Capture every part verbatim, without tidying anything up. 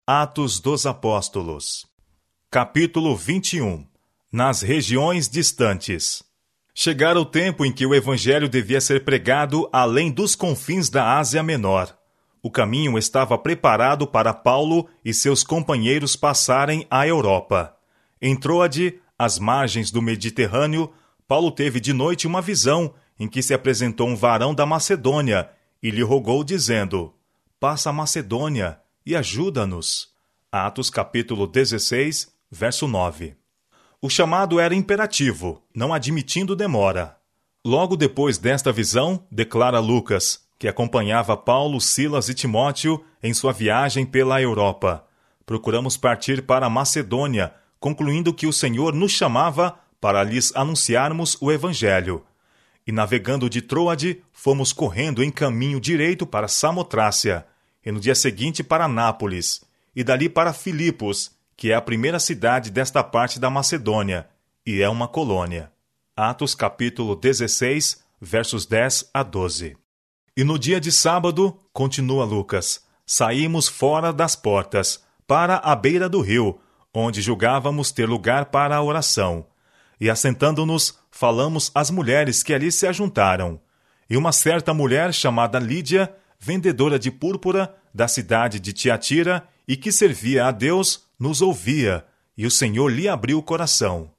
Atos dos Apóstolos. Capítulo vinte e um. Nas regiões distantes. Chegara o tempo em que o evangelho devia ser pregado além dos confins da Ásia Menor. O caminho estava preparado para Paulo e seus companheiros passarem à Europa. Em Troade, às margens do Mediterrâneo, Paulo teve de noite uma visão em que se apresentou um varão da Macedônia e lhe rogou dizendo: passa a Macedônia e ajuda-nos. Atos capítulo dezesseis, verso nove. O chamado era imperativo, não admitindo demora. Logo depois desta visão, declara Lucas, que acompanhava Paulo, Silas e Timóteo em sua viagem pela Europa. Procuramos partir para a Macedônia, concluindo que o Senhor nos chamava para lhes anunciarmos o Evangelho. E navegando de Troade, fomos correndo em caminho direito para Samotrácia, e no dia seguinte para Nápoles, e dali para Filipos, que é a primeira cidade desta parte da Macedônia, e é uma colônia. Atos capítulo dezesseis, versos dez a doze. E no dia de sábado, continua Lucas, saímos fora das portas, para a beira do rio, onde julgávamos ter lugar para a oração. E assentando-nos, falamos às mulheres que ali se ajuntaram. E uma certa mulher chamada Lídia, vendedora de púrpura da cidade de Tiatira e que servia a Deus, nos ouvia, e o Senhor lhe abriu o coração.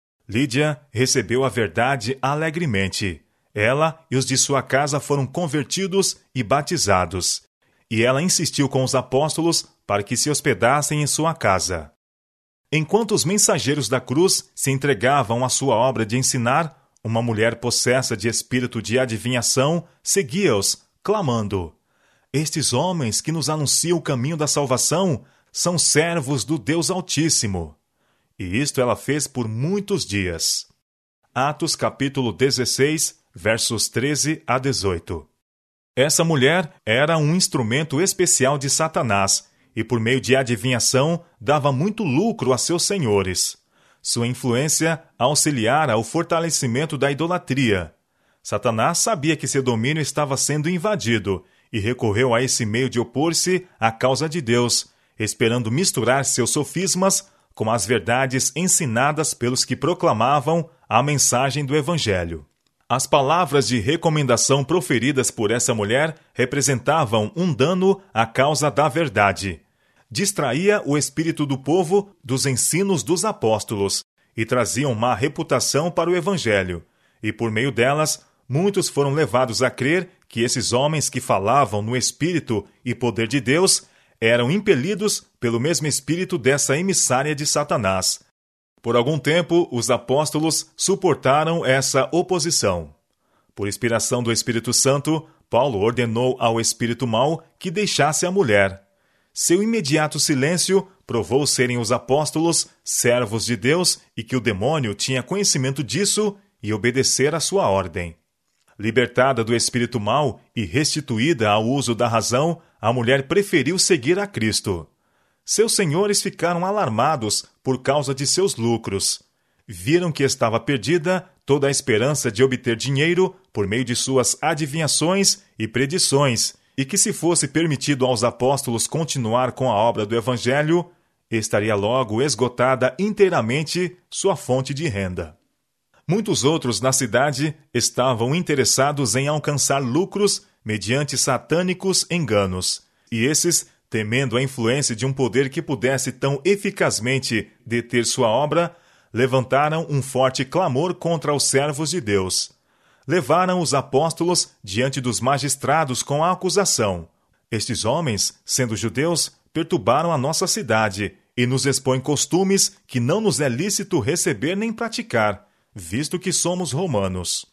Lídia recebeu a verdade alegremente. Ela e os de sua casa foram convertidos e batizados. E ela insistiu com os apóstolos para que se hospedassem em sua casa. Enquanto os mensageiros da cruz se entregavam à sua obra de ensinar, uma mulher possessa de espírito de adivinhação seguia-os, clamando: estes homens que nos anunciam o caminho da salvação são servos do Deus Altíssimo. E isto ela fez por muitos dias. Atos capítulo dezesseis, versos treze a dezoito. Essa mulher era um instrumento especial de Satanás, e por meio de adivinhação dava muito lucro a seus senhores. Sua influência auxiliara o fortalecimento da idolatria. Satanás sabia que seu domínio estava sendo invadido e recorreu a esse meio de opor-se à causa de Deus, esperando misturar seus sofismas com as verdades ensinadas pelos que proclamavam a mensagem do Evangelho. As palavras de recomendação proferidas por essa mulher representavam um dano à causa da verdade. Distraía o espírito do povo dos ensinos dos apóstolos e traziam má reputação para o Evangelho, e por meio delas, muitos foram levados a crer que esses homens que falavam no Espírito e poder de Deus eram impelidos pelo mesmo espírito dessa emissária de Satanás. Por algum tempo, os apóstolos suportaram essa oposição. Por inspiração do Espírito Santo, Paulo ordenou ao espírito mau que deixasse a mulher. Seu imediato silêncio provou serem os apóstolos servos de Deus e que o demônio tinha conhecimento disso e obedecer à sua ordem. Libertada do espírito mau e restituída ao uso da razão, a mulher preferiu seguir a Cristo. Seus senhores ficaram alarmados por causa de seus lucros. Viram que estava perdida toda a esperança de obter dinheiro por meio de suas adivinhações e predições, e que se fosse permitido aos apóstolos continuar com a obra do Evangelho, estaria logo esgotada inteiramente sua fonte de renda. Muitos outros na cidade estavam interessados em alcançar lucros mediante satânicos enganos, e esses, temendo a influência de um poder que pudesse tão eficazmente deter sua obra, levantaram um forte clamor contra os servos de Deus. Levaram os apóstolos diante dos magistrados com a acusação: estes homens, sendo judeus, perturbaram a nossa cidade e nos expõem costumes que não nos é lícito receber nem praticar, visto que somos romanos.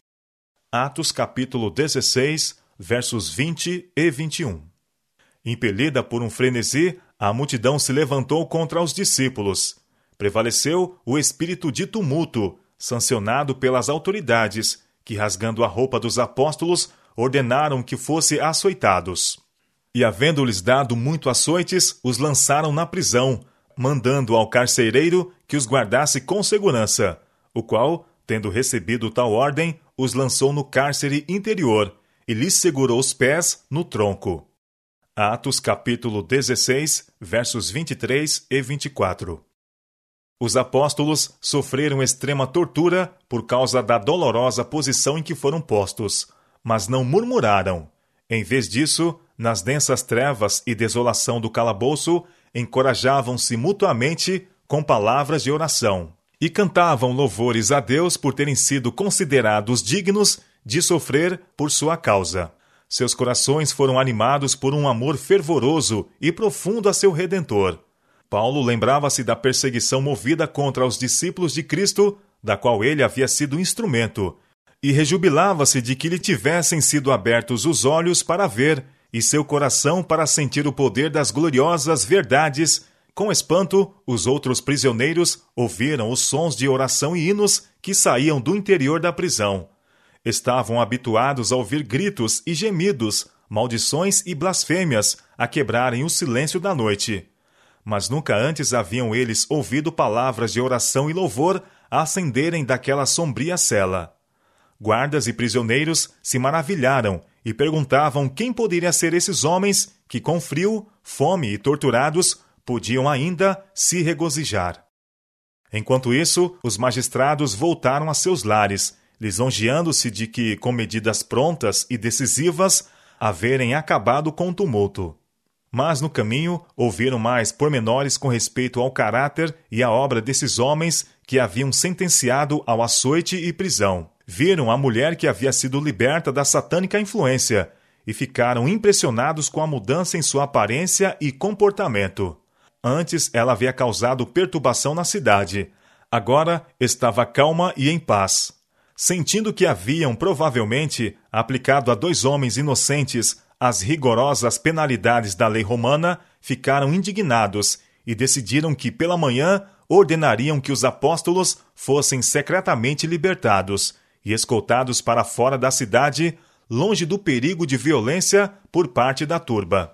Atos capítulo dezesseis, versos vinte e vinte e um. Impelida por um frenesi, a multidão se levantou contra os discípulos. Prevaleceu o espírito de tumulto, sancionado pelas autoridades, que, rasgando a roupa dos apóstolos, ordenaram que fossem açoitados. E, havendo-lhes dado muito açoites, os lançaram na prisão, mandando ao carcereiro que os guardasse com segurança, o qual, tendo recebido tal ordem, os lançou no cárcere interior e lhes segurou os pés no tronco. Atos capítulo dezesseis, versos vinte e três e vinte e quatro. Os apóstolos sofreram extrema tortura por causa da dolorosa posição em que foram postos, mas não murmuraram. Em vez disso, nas densas trevas e desolação do calabouço, encorajavam-se mutuamente com palavras de oração e cantavam louvores a Deus por terem sido considerados dignos de sofrer por sua causa. Seus corações foram animados por um amor fervoroso e profundo a seu Redentor. Paulo lembrava-se da perseguição movida contra os discípulos de Cristo, da qual ele havia sido instrumento, e rejubilava-se de que lhe tivessem sido abertos os olhos para ver e seu coração para sentir o poder das gloriosas verdades. Com espanto, os outros prisioneiros ouviram os sons de oração e hinos que saíam do interior da prisão. Estavam habituados a ouvir gritos e gemidos, maldições e blasfêmias a quebrarem o silêncio da noite. Mas nunca antes haviam eles ouvido palavras de oração e louvor a ascenderem daquela sombria cela. Guardas e prisioneiros se maravilharam e perguntavam quem poderia ser esses homens que, com frio, fome e torturados, podiam ainda se regozijar. Enquanto isso, os magistrados voltaram a seus lares, lisonjeando-se de que, com medidas prontas e decisivas, haverem acabado com o tumulto. Mas no caminho ouviram mais pormenores com respeito ao caráter e à obra desses homens que haviam sentenciado ao açoite e prisão. Viram a mulher que havia sido liberta da satânica influência e ficaram impressionados com a mudança em sua aparência e comportamento. Antes ela havia causado perturbação na cidade. Agora estava calma e em paz. Sentindo que haviam provavelmente aplicado a dois homens inocentes as rigorosas penalidades da lei romana, ficaram indignados e decidiram que pela manhã ordenariam que os apóstolos fossem secretamente libertados e escoltados para fora da cidade, longe do perigo de violência por parte da turba.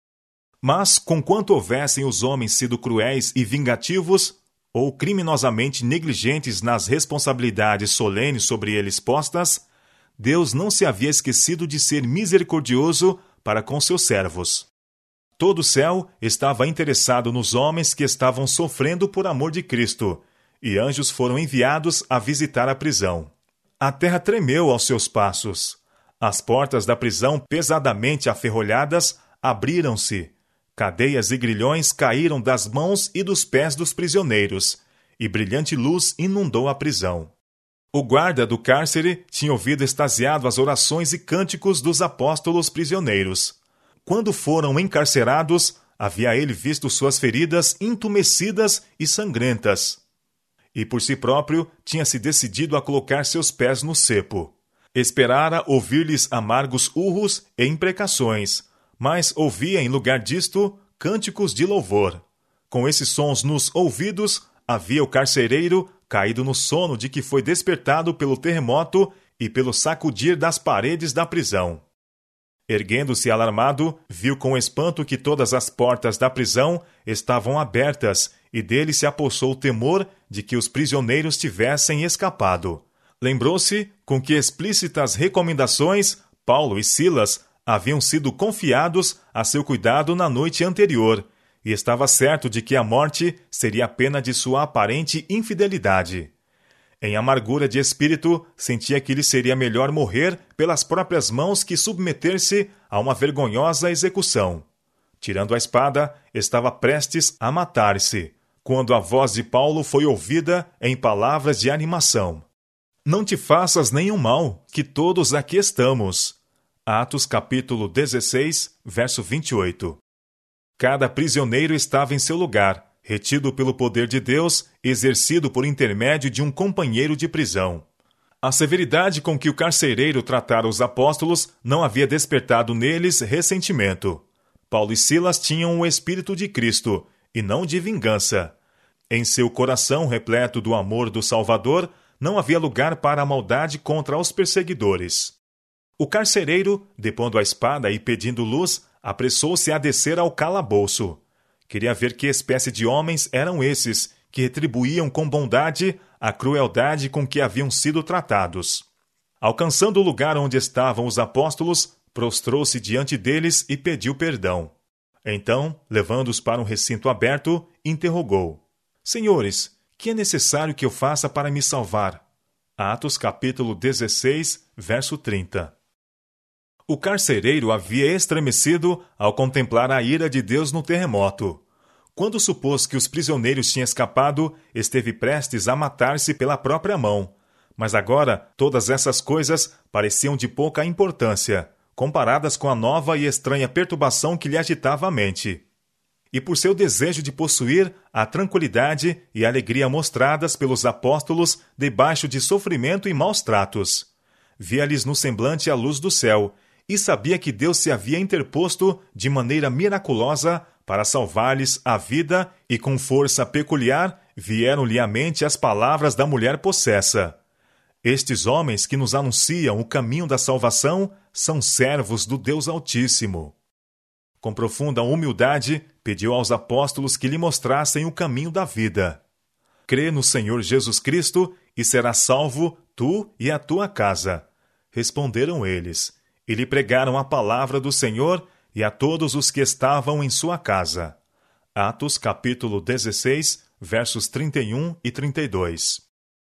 Mas, conquanto houvessem os homens sido cruéis e vingativos, ou criminosamente negligentes nas responsabilidades solenes sobre eles postas, Deus não se havia esquecido de ser misericordioso para com seus servos. Todo o céu estava interessado nos homens que estavam sofrendo por amor de Cristo, e anjos foram enviados a visitar a prisão. A terra tremeu aos seus passos. As portas da prisão, pesadamente aferrolhadas, abriram-se. Cadeias e grilhões caíram das mãos e dos pés dos prisioneiros, e brilhante luz inundou a prisão. O guarda do cárcere tinha ouvido extasiado as orações e cânticos dos apóstolos prisioneiros. Quando foram encarcerados, havia ele visto suas feridas entumecidas e sangrentas. E por si próprio tinha se decidido a colocar seus pés no cepo. Esperara ouvir-lhes amargos urros e imprecações, mas ouvia em lugar disto cânticos de louvor. Com esses sons nos ouvidos, havia o carcereiro caído no sono de que foi despertado pelo terremoto e pelo sacudir das paredes da prisão. Erguendo-se alarmado, viu com espanto que todas as portas da prisão estavam abertas e dele se apossou o temor de que os prisioneiros tivessem escapado. Lembrou-se com que explícitas recomendações Paulo e Silas haviam sido confiados a seu cuidado na noite anterior, e estava certo de que a morte seria a pena de sua aparente infidelidade. Em amargura de espírito, sentia que lhe seria melhor morrer pelas próprias mãos que submeter-se a uma vergonhosa execução. Tirando a espada, estava prestes a matar-se, quando a voz de Paulo foi ouvida em palavras de animação. Não te faças nenhum mal, que todos aqui estamos. Atos capítulo dezesseis, verso vinte e oito. Cada prisioneiro estava em seu lugar, retido pelo poder de Deus, exercido por intermédio de um companheiro de prisão. A severidade com que o carcereiro tratara os apóstolos não havia despertado neles ressentimento. Paulo e Silas tinham o espírito de Cristo, e não de vingança. Em seu coração repleto do amor do Salvador, não havia lugar para a maldade contra os perseguidores. O carcereiro, depondo a espada e pedindo luz, apressou-se a descer ao calabouço. Queria ver que espécie de homens eram esses, que retribuíam com bondade a crueldade com que haviam sido tratados. Alcançando o lugar onde estavam os apóstolos, prostrou-se diante deles e pediu perdão. Então, levando-os para um recinto aberto, interrogou: Senhores, que é necessário que eu faça para me salvar? Atos capítulo dezesseis, verso trinta. O carcereiro havia estremecido ao contemplar a ira de Deus no terremoto. Quando supôs que os prisioneiros tinham escapado, esteve prestes a matar-se pela própria mão. Mas agora, todas essas coisas pareciam de pouca importância, comparadas com a nova e estranha perturbação que lhe agitava a mente. E por seu desejo de possuir a tranquilidade e a alegria mostradas pelos apóstolos debaixo de sofrimento e maus tratos, via-lhes no semblante a luz do céu, e sabia que Deus se havia interposto de maneira miraculosa para salvar-lhes a vida, e com força peculiar vieram-lhe à mente as palavras da mulher possessa: Estes homens que nos anunciam o caminho da salvação são servos do Deus Altíssimo. Com profunda humildade, pediu aos apóstolos que lhe mostrassem o caminho da vida. Crê no Senhor Jesus Cristo e serás salvo, tu e a tua casa. Responderam eles, e lhe pregaram a palavra do Senhor e a todos os que estavam em sua casa. Atos capítulo dezesseis, versos trinta e um e trinta e dois.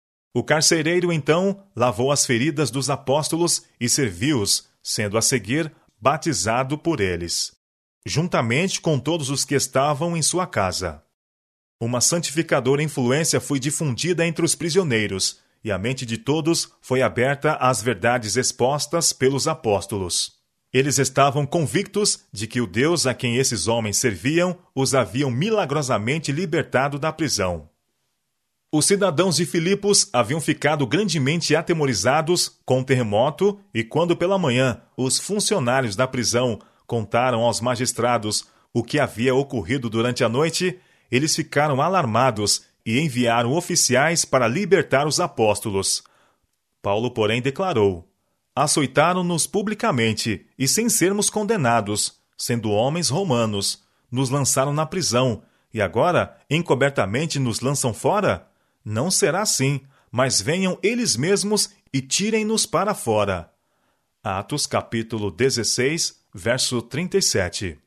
O carcereiro, então, lavou as feridas dos apóstolos e serviu-os, sendo a seguir batizado por eles, juntamente com todos os que estavam em sua casa. Uma santificadora influência foi difundida entre os prisioneiros, e a mente de todos foi aberta às verdades expostas pelos apóstolos. Eles estavam convictos de que o Deus a quem esses homens serviam os haviam milagrosamente libertado da prisão. Os cidadãos de Filipos haviam ficado grandemente atemorizados com o terremoto, e quando pela manhã os funcionários da prisão contaram aos magistrados o que havia ocorrido durante a noite, eles ficaram alarmados e enviaram oficiais para libertar os apóstolos. Paulo, porém, declarou: Açoitaram-nos publicamente e sem sermos condenados, sendo homens romanos, nos lançaram na prisão, e agora encobertamente nos lançam fora? Não será assim, mas venham eles mesmos e tirem-nos para fora. Atos capítulo dezesseis, verso trinta e sete.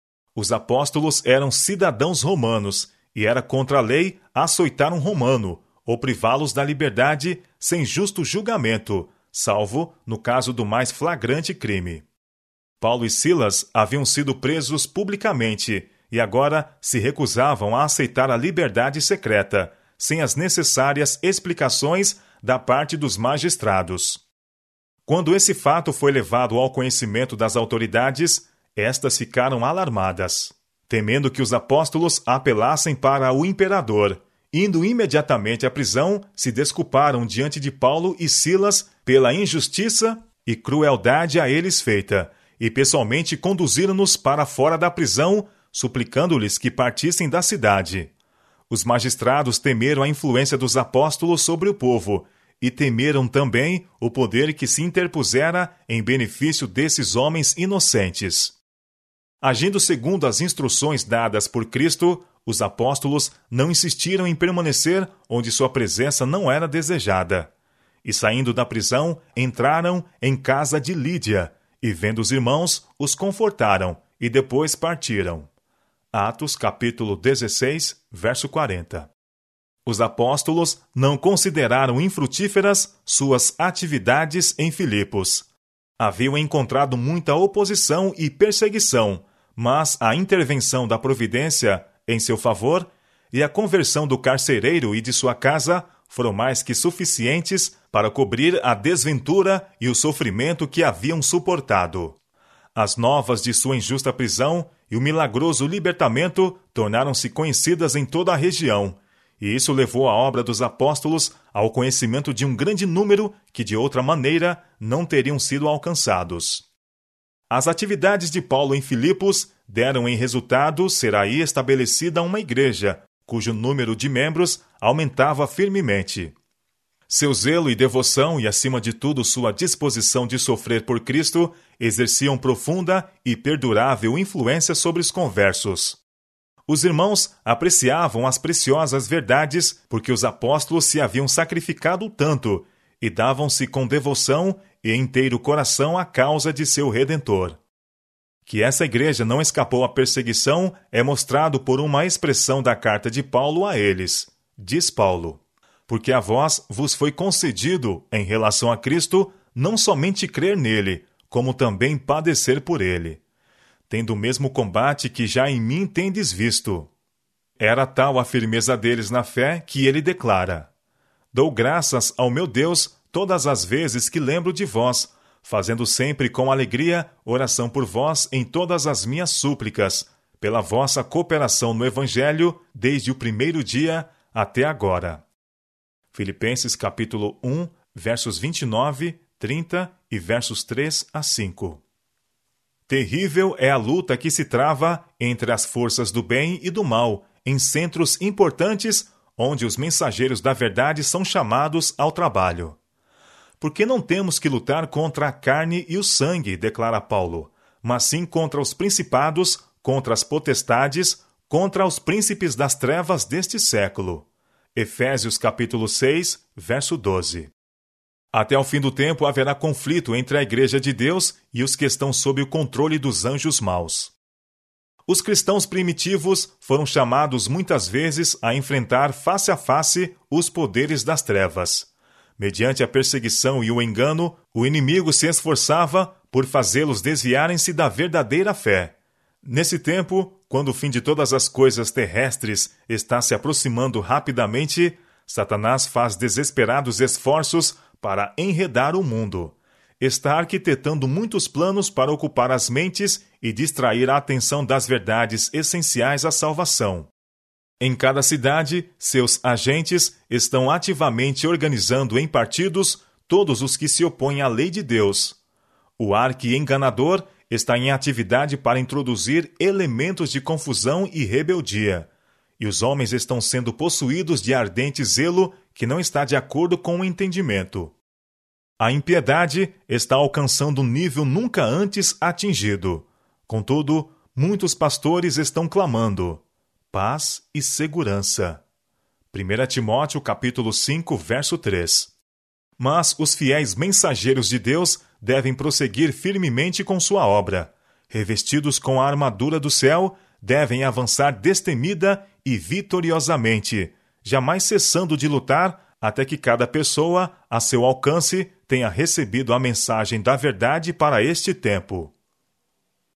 Os apóstolos eram cidadãos romanos, e era contra a lei açoitar um romano, ou privá-los da liberdade sem justo julgamento, salvo no caso do mais flagrante crime. Paulo e Silas haviam sido presos publicamente, e agora se recusavam a aceitar a liberdade secreta, sem as necessárias explicações da parte dos magistrados. Quando esse fato foi levado ao conhecimento das autoridades, estas ficaram alarmadas, temendo que os apóstolos apelassem para o imperador. Indo imediatamente à prisão, se desculparam diante de Paulo e Silas pela injustiça e crueldade a eles feita, e pessoalmente conduziram-nos para fora da prisão, suplicando-lhes que partissem da cidade. Os magistrados temeram a influência dos apóstolos sobre o povo, e temeram também o poder que se interpusera em benefício desses homens inocentes. Agindo segundo as instruções dadas por Cristo, os apóstolos não insistiram em permanecer onde sua presença não era desejada. E saindo da prisão, entraram em casa de Lídia, e vendo os irmãos, os confortaram, e depois partiram. Atos capítulo dezesseis, verso quarenta. Os apóstolos não consideraram infrutíferas suas atividades em Filipos. Haviam encontrado muita oposição e perseguição, mas a intervenção da providência em seu favor e a conversão do carcereiro e de sua casa foram mais que suficientes para cobrir a desventura e o sofrimento que haviam suportado. As novas de sua injusta prisão e o milagroso libertamento tornaram-se conhecidas em toda a região, e isso levou a obra dos apóstolos ao conhecimento de um grande número que de outra maneira não teriam sido alcançados. As atividades de Paulo em Filipos deram em resultado ser aí estabelecida uma igreja, cujo número de membros aumentava firmemente. Seu zelo e devoção e, acima de tudo, sua disposição de sofrer por Cristo exerciam profunda e perdurável influência sobre os conversos. Os irmãos apreciavam as preciosas verdades porque os apóstolos se haviam sacrificado tanto e davam-se com devoção e inteiro coração à causa de seu Redentor. Que essa igreja não escapou à perseguição é mostrado por uma expressão da carta de Paulo a eles. Diz Paulo: porque a vós vos foi concedido, em relação a Cristo, não somente crer nele, como também padecer por ele, tendo o mesmo combate que já em mim tendes visto. Era tal a firmeza deles na fé que ele declara: dou graças ao meu Deus todas as vezes que lembro de vós, fazendo sempre com alegria oração por vós em todas as minhas súplicas, pela vossa cooperação no Evangelho, desde o primeiro dia até agora. Filipenses capítulo um, versos vinte e nove, trinta e versos três a cinco. Terrível é a luta que se trava entre as forças do bem e do mal, em centros importantes onde os mensageiros da verdade são chamados ao trabalho. Porque não temos que lutar contra a carne e o sangue, declara Paulo, mas sim contra os principados, contra as potestades, contra os príncipes das trevas deste século. Efésios capítulo seis, verso doze. Até o fim do tempo haverá conflito entre a Igreja de Deus e os que estão sob o controle dos anjos maus. Os cristãos primitivos foram chamados muitas vezes a enfrentar face a face os poderes das trevas. Mediante a perseguição e o engano, o inimigo se esforçava por fazê-los desviarem-se da verdadeira fé. Nesse tempo, quando o fim de todas as coisas terrestres está se aproximando rapidamente, Satanás faz desesperados esforços para enredar o mundo. Está arquitetando muitos planos para ocupar as mentes e distrair a atenção das verdades essenciais à salvação. Em cada cidade, seus agentes estão ativamente organizando em partidos todos os que se opõem à lei de Deus. O arqui-enganador está em atividade para introduzir elementos de confusão e rebeldia, e os homens estão sendo possuídos de ardente zelo que não está de acordo com o entendimento. A impiedade está alcançando um nível nunca antes atingido. Contudo, muitos pastores estão clamando: paz e segurança. primeira Timóteo capítulo cinco, verso três. Mas os fiéis mensageiros de Deus devem prosseguir firmemente com sua obra. Revestidos com a armadura do céu, devem avançar destemida e vitoriosamente, jamais cessando de lutar até que cada pessoa, a seu alcance, tenha recebido a mensagem da verdade para este tempo.